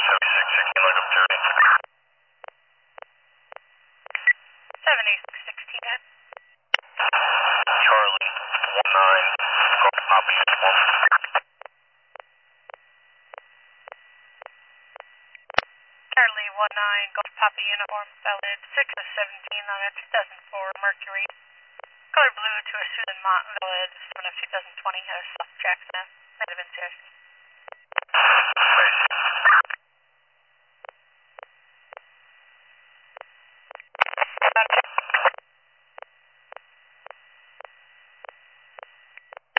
7616 head. Charlie 19, Golf Papa uniform. Charlie 19, Golf Papa uniform, valid 6 of 17 on a 2004 Mercury. Color blue to a Susan Mott, valid 7 of 2020 at a South Jackson, native NCIC.